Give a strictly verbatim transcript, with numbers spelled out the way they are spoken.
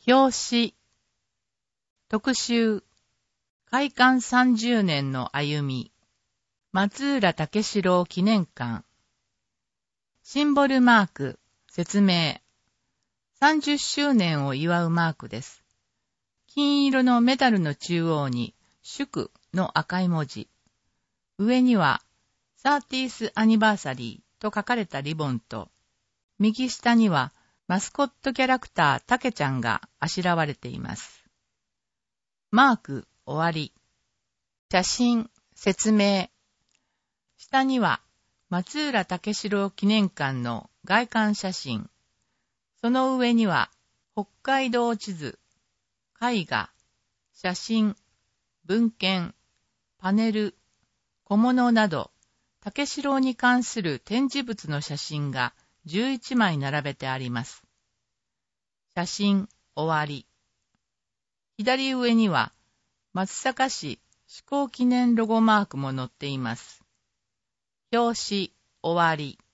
表紙、特集、開館さんじゅうねんの歩み、松浦武四郎記念館、シンボルマーク、説明、さんじゅっしゅうねんを祝うマークです。金色のメダルの中央に、祝の赤い文字、上には、サーティースアニバーサリーと書かれたリボンと、右下には、マスコットキャラクターたけちゃんがあしらわれています。マーク終わり。写真説明。下には松浦武四郎記念館の外観写真。その上には北海道地図、絵画、写真、文献、パネル、小物など武四郎に関する展示物の写真がじゅういちまい並べてあります。写真終わり。左上には松阪市施行記念ロゴマークも載っています。表紙終わり。